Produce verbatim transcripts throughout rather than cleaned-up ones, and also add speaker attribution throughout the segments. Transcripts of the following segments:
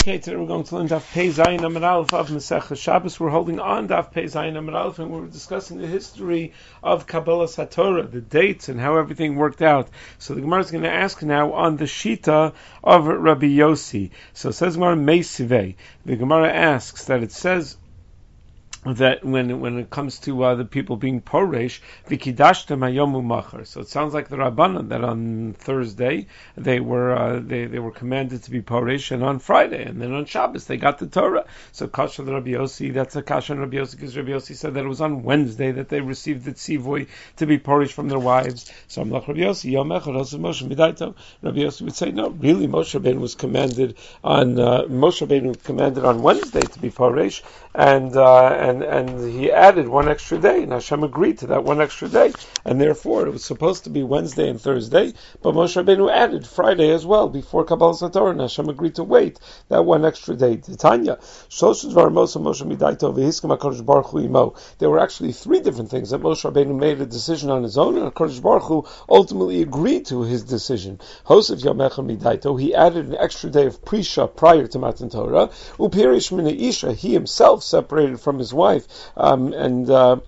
Speaker 1: Okay, today we're going to learn Daf Pei Zayin Amud Aleph of Masechah Shabbos. We're holding on Daf Pei Zayin Amud Aleph, and we're discussing the history of Kabbalas HaTorah, the dates and how everything worked out. So the Gemara is going to ask now on the Shita of Rabbi Yossi. So it says Gemara Meisivei. The Gemara asks that it says that when when it comes to uh, the people being poresh, v'kidashtem hayomu machar. So it sounds like the Rabbanan that on Thursday they were uh, they they were commanded to be poresh, and on Friday, and then on Shabbos they got the Torah. So kasha the Rabbi Yossi, that's a kasha on Rabbi Yossi, because Rabbi Yossi said that it was on Wednesday that they received the tzivoy to be poresh from their wives. So I'm like Rabbi Yossi, yom echad also Moshe midaito. Rabbi Yossi would say no, really Moshe Rabbeinu was commanded on uh, Moshe Rabbeinu was commanded on Wednesday to be poresh, and uh, and and he added one extra day, and Hashem agreed to that one extra day, and therefore it was supposed to be Wednesday and Thursday, but Moshe Rabbeinu added Friday as well before Kabbalas HaTorah, and Hashem agreed to wait that one extra day. Tanya, there were actually three different things that Moshe Rabbeinu made a decision on his own, and HaKadosh Baruch Hu ultimately agreed to his decision. He added an extra day of Prisha prior to Matan Torah. Upirish Mina Isha, he himself separated from his wife, um, and uh,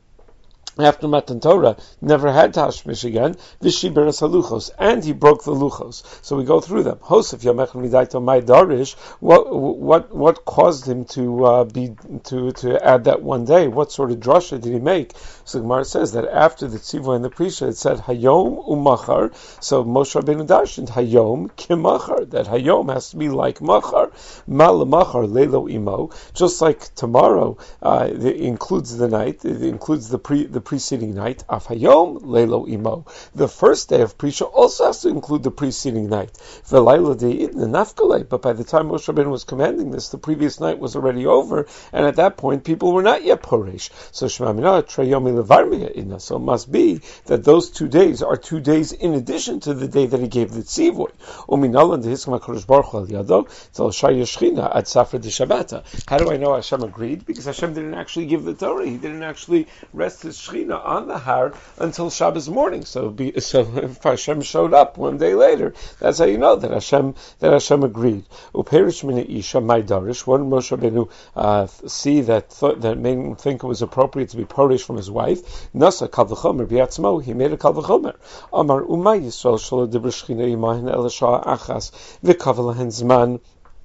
Speaker 1: after Matan Torah, never had Tashmish again, Vishiberes HaLuchos, and he broke the Luchos. So we go through them. Hosef Yamechel Midaito Mai Darish, what what what caused him to uh, be to to add that one day? What sort of drasha did he make? So Gemara says that after the Tzivoy and the Prisha, it said Hayom Umachar. So Moshe Rabbeinu darshaned Hayom Kimachar, that Hayom has to be like Machar, Mal Machar Leilo Imo, just like tomorrow uh, it includes the night, it includes the pre the preceding night, Af Hayom Leilo Imo. The first day of Prisha also has to include the preceding night. Velayla de'idna nafkalei. But by the time Moshe Rabbeinu was commanding this, the previous night was already over, and at that point people were not yet poresh. So Shemamina Treyomi Levarmiya Inna. So it must be that those two days are two days in addition to the day that he gave the tzivoy. Uminalan dehiskam HaKadosh Baruch Hu al yado tzal shaya shchina ad safra de Shabbata. How do I know Hashem agreed? Because Hashem didn't actually give the Torah. He didn't actually rest his shchina on the har until Shabbos morning. So, be, so if Hashem showed up one day later, that's how you know that Hashem that Hashem agreed. Uperish mina isha my darish. What did Moshe Rabbeinu uh, see that th- that made him think it was appropriate to be porish from his wife? Nasa kal v'chomer biatzmo. He made a kal v'chomer. Amar umay Yisrael shelo dibra shchina imahin el shah achas v'kavalahen zman.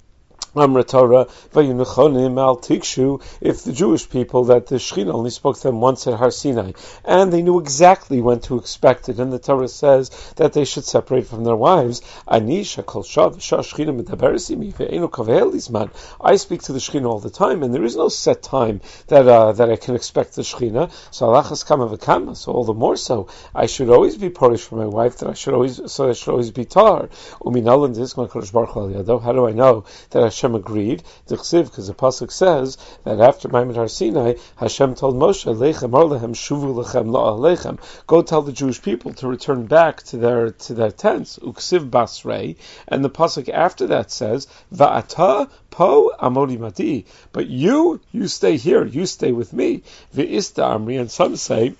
Speaker 1: Amra Torah, Vayunechonim al Tikshu, if the Jewish people that the Shechina only spoke to them once at Har Sinai, and they knew exactly when to expect it, and the Torah says that they should separate from their wives. Ani shakol shav shachina medaberesimi ve'enu kavel isman. I speak to the Shechina all the time, and there is no set time that uh, that I can expect the Shechina. So alachas kama v'kama. So all the more so, I should always be porish for my wife. That I should always, so I should always be tar. Uminalan dizman kodesh baruch hu al yado. How do I know that Hashem Hashem agreed, because the pasuk says that after Ma'amad Har Sinai, Hashem told Moshe, "Lechem ar lehem shuvu lechem la'alechem." Go tell the Jewish people to return back to their to their tents. Uksiv basrei, and the pasuk after that says, "Va'ata po amodi mati." But you, you stay here, you stay with me. Ve'ista amri, and some say.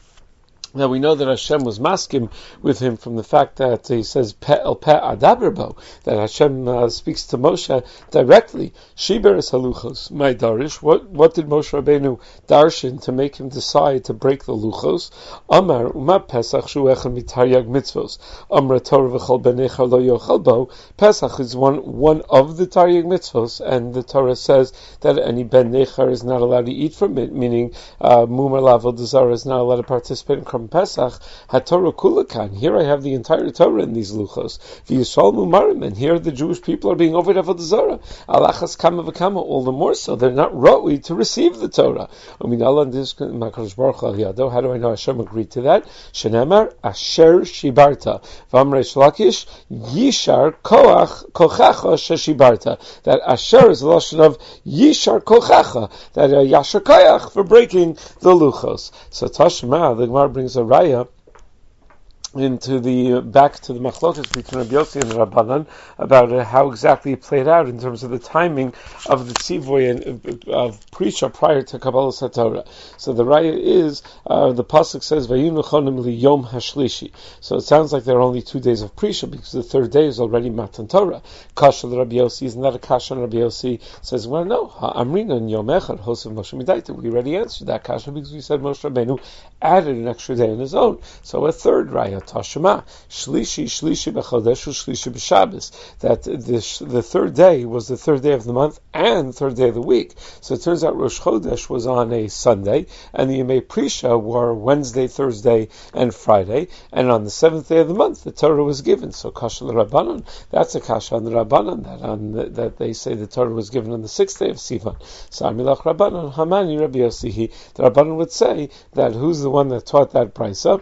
Speaker 1: Now we know that Hashem was maskim with him from the fact that he says pe el pe adaberbo, that Hashem uh, speaks to Moshe directly. Shiberes haluchos, my darish. What what did Moshe Rabbeinu darshan to make him decide to break the luchos? Amar uma pesach shu echad mitaryag mitzvos. Amra Torah v'chol benecha lo yochal bo. Pesach is one one of the taryag mitzvos, and the Torah says that any ben nechar is not allowed to eat from it, meaning uh, mumar lavel dezara is not allowed to participate in from Pesach, HaTorah Kulakan. Here I have the entire Torah in these luchos. V'yisrael mumarim, and here the Jewish people are being over avodah zarah. Alachas kama v'kama, all the more so. They're not roi to receive the Torah. I mean, Allah this HaKadosh Baruch Hu al yado. How do I know Hashem agreed to that? Shenemar asher shibarta. V'amrei shlakish yishar koach kochacha sheshibarta. That asher is the lashon of yishar kochacha. That uh, yashar koach for breaking the luchos. So Tashma, the Gemara brings a raya into the back to the machlokas between Rabbi Yossi and the Rabbanan about uh, how exactly it played out in terms of the timing of the tzivoy and uh, of Prisha prior to Kabbalah Satorah. So the raya is uh, the pasuk says Vayinu chonim li yom hashlishi. So it sounds like there are only two days of Prisha because the third day is already Matan Torah. Kasha Rabbi Yossi, isn't that a kasha? And Rabbi Yossi says, well, no, Amrina and Yom Echad Hosav Moshe Midaita. We already answered that kasha because we said Moshe Rabbeinu added an extra day on his own. So a third raya. Tashema, Shlishi, Shlishi b'Chodesh, Shlishi b'Shabbos. That the, the third day was the third day of the month and third day of the week. So it turns out Rosh Chodesh was on a Sunday, and the Yemei Prisha were Wednesday, Thursday, and Friday. And on the seventh day of the month, the Torah was given. So Kasha l'Rabbanon, that's a Kasha on the Rabbanon, that on the, that they say the Torah was given on the sixth day of Sivan. So Amilach Rabbanon, Hamani Rabbi Yossi. The Rabbanon would say that who's the one that taught that brisa?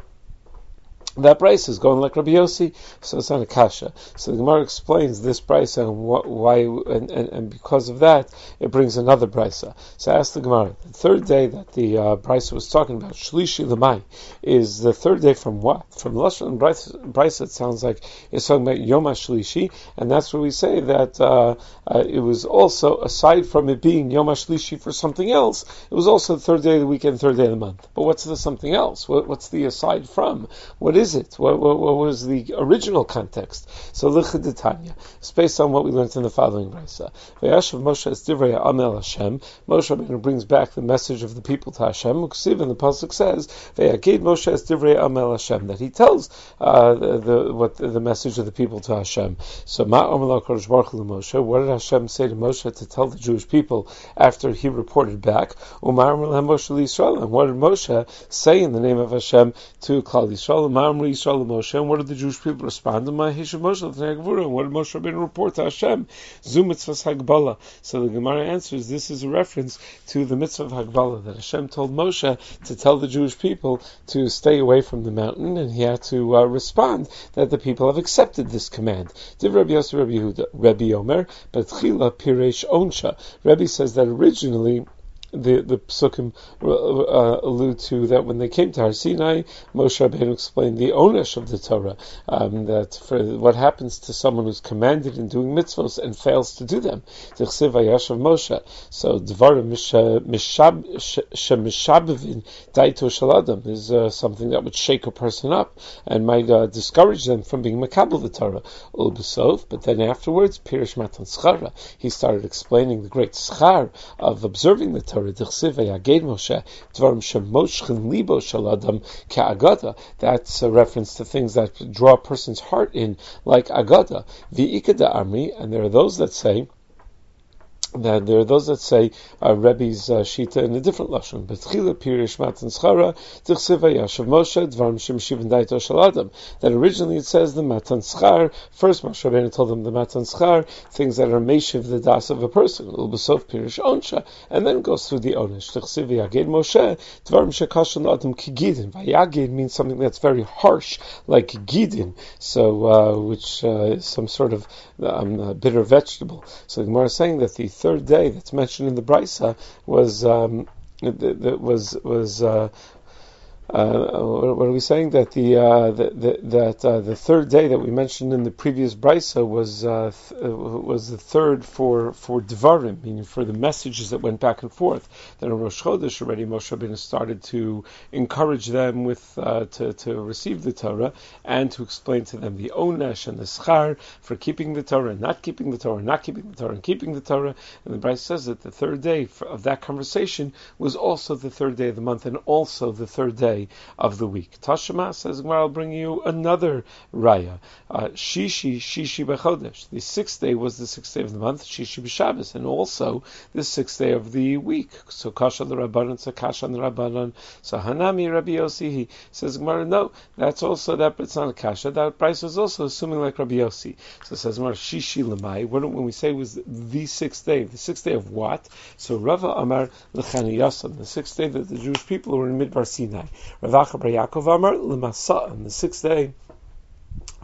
Speaker 1: That brisa is going like Rabbi Yossi, so it's not a kasha. So the Gemara explains this brisa and what, why, and, and, and because of that, it brings another brisa. So I asked the Gemara, the third day that the uh, brisa was talking about, Shlishi Lamai, is the third day from what? From Lashon and brisa, it sounds like it's talking about Yom HaShlishi, and that's where we say that uh, uh, it was also, aside from it being Yom HaShlishi for something else, it was also the third day of the week and third day of the month. But what's the something else? What, what's the aside from? What is it? What, what, what was the original context? So Lichud Tanya. It's based on what we learned in the following brisa. Vayashav Moshe es divrei Amel Hashem. Moshe Rabbeinu brings back the message of the people to Hashem. Uksiv, and the pasuk says Vayagid Moshe es divrei Amel Hashem, that he tells uh, the, the what the, the message of the people to Hashem. So Ma Amel HaKadosh Baruch Hu Moshe. What did Hashem say to Moshe to tell the Jewish people after he reported back? Umar Amel Moshe Yisrael. And what did Moshe say in the name of Hashem to Klal Yisrael? Umar Amel Yisrael Moshe, and what did the Jewish people respond to? And what did Moshe Rabbeinu report to Hashem? Zu mitzvahs Hagbala. So the Gemara answers, this is a reference to the mitzvah of Hagbala, that Hashem told Moshe to tell the Jewish people to stay away from the mountain, and he had to uh, respond that the people have accepted this command. Div Rabbi Yossi Rabbi Yehuda, Rabbi Omer, but Chila Piresh Onsha. Rabbi says that originally the the psukim uh, allude to that when they came to Har Sinai, Moshe Rabbeinu explained the onesh of the Torah, um, that for what happens to someone who's commanded in doing mitzvos and fails to do them. Tichsiv Vayashav Moshe. So Dvarim Shemishabevin Daito Shaladam is uh, something that would shake a person up and might uh, discourage them from being makabel the Torah. Ulbesov, but then afterwards, Pirish Matan Schara, he started explaining the great schar of observing the Torah. That's a reference to things that draw a person's heart in, like agada. V'ikada amri, and there are those that say that there are those that say uh, Rebbe's uh, shita in a different lashon. Betchila pirish matan schara tichsiva yashav Moshe dvarim shemshiv daito shaladam. That originally it says the matan schar. First Moshe Rabbeinu told them the matan schar, things that are meshiv the das of a person. Ulbesof pirish onsha, and then goes through the onesh. Tichsiva yagid Moshe dvarim shekashan adam kigidin. Vayagid means something that's very harsh, like gidin. So uh, which uh, is some sort of um, uh, bitter vegetable. So the Gemara is saying that the third day that's mentioned in the brisa was um, that was was uh, Uh, what are we saying? That the uh, the, that uh, the third day that we mentioned in the previous brisa was uh, th- was the third for for Devarim, meaning for the messages that went back and forth. Then on Rosh Chodesh already Moshe Rabbeinu started to encourage them with uh, to to receive the Torah and to explain to them the onesh and the schar for keeping the Torah and not keeping the Torah, not keeping the Torah and keeping the Torah. And the brisa says that the third day of that conversation was also the third day of the month and also the third day of the week. Tashma says, I'll bring you another raya. Uh, Shishi, Shishi b'chodesh. The sixth day was the sixth day of the month, Shishi b'Shabbos, and also the sixth day of the week. So Kasha the Rabbanon, so Kasha the Rabbanon, so Hanami Rabbi Yossi. He says, Gemara, no, that's also that, but it's not a Kasha. That price is also assuming like Rabbi Yossi. So it says, Gemara, Shishi l'mai. When we say it was the sixth day, the sixth day of what? So Rava Amar l'chani Yasan, the sixth day that the Jewish people were in Midbar Sinai. Rav Acha bar Yaakov Amar l'Masa'an, the sixth day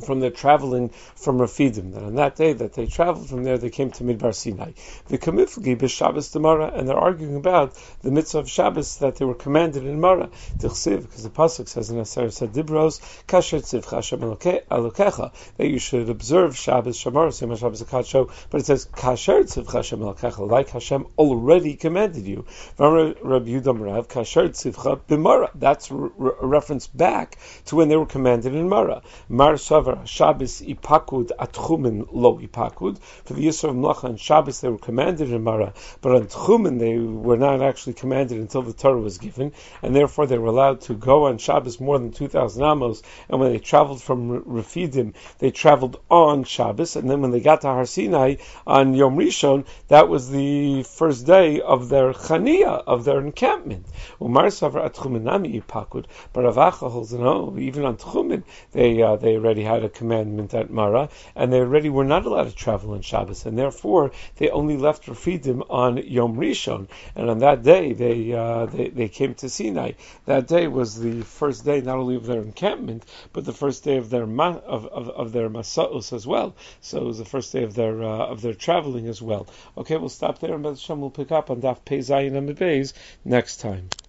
Speaker 1: from their traveling from Rafidim, that on that day that they traveled from there, they came to Midbar Sinai. The Kamifgi b'Shabbos Demara, and they're arguing about the mitzvah of Shabbos that they were commanded in Mara. Tichsiv, because the pasuk says in Asar Sadibros, Kasher Tzivcha Hashem Elokecha, that you should observe Shabbos Shamar, same as Shabbos Akadsho, but it says Kasher Tzivcha Hashem Elokecha, like Hashem already commanded you. Rabbi Yudam Rav, Kasher Tzivcha b'Mara. That's a reference back to when they were commanded in Mara. Mar Shavar Shabbos ipakud atchumen lo ipakud. For the Yisro of Mlacha and Shabbos they were commanded in Mara, but on Tchumen they were not actually commanded until the Torah was given, and therefore they were allowed to go on Shabbos more than two thousand amos. And when they traveled from Refidim, they traveled on Shabbos, and then when they got to Har Sinai on Yom Rishon, that was the first day of their Chaniah, of their encampment. Umar Savar atchumen nami ipakud. But Rav Acha holds no, even on Tchumen they uh, they already had a commandment at Mara, and they already were not allowed to travel on Shabbos, and therefore they only left Refidim on Yom Rishon, and on that day they, uh, they they came to Sinai. That day was the first day not only of their encampment, but the first day of their ma- of, of, of their Masaos as well. So it was the first day of their uh, of their traveling as well. Okay, we'll stop there, and Hashem will pick up on Daf Pei Zayin Amud Beis next time.